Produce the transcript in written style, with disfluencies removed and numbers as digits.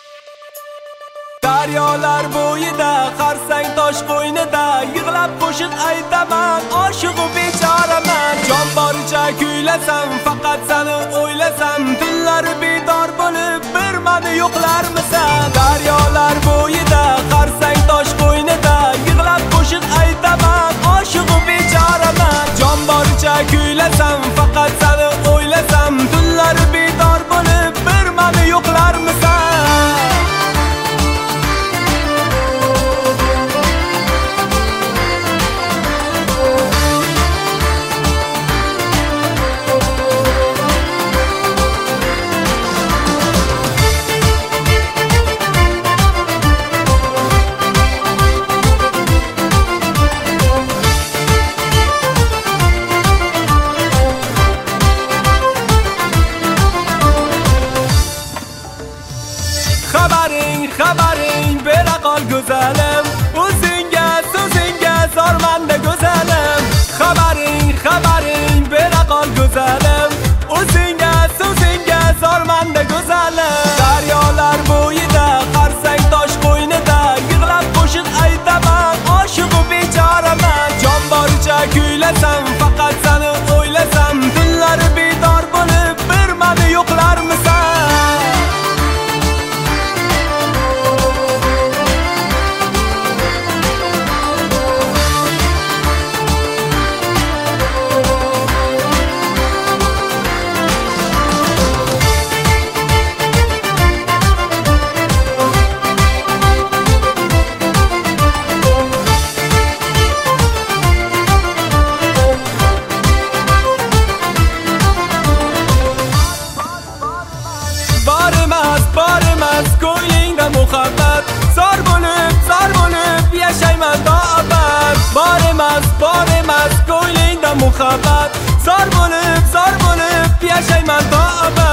Daryolar bo'yida, qarsang tosh qo'ynida yig'lab qo'shiq aytaman, oshiq-u bechoraman. Jon boricha kuylasam, faqat seni o'ylasam, tunlari bedor bo'lib bir meni yo'qlarmisan? Daryolar bo'yida, qarsang tosh qo'ynida yig'lab qo'shiq aytaman, oshiq-u bechoraman. Jon boricha kuylasam, faqat seni o'ylasam, tunlari bedor bo'lib bir meni yo'qlarmisan? Xabaring bera qol go'zalim, o'zingga so'zingga zormanda go'zalim. Xabaring bera qol go'zalim, o'zingga so'zingga zormanda go'zalim. Daryolar bo'yida, qarsang tosh qo'ynida yig'lab qo'shiq aytaman, oshiq-u bechoraman. Jon boricha kuylasam, faqat seni o'ylasam, tunlari bedor bo'lib bir meni yo'qlarmisan? Borimas ko'nglingda muhabbat, zor bo'lib yashayman do'abad. Borimas ko'nglingda muhabbat, zor bo'lib yashayman do'abad.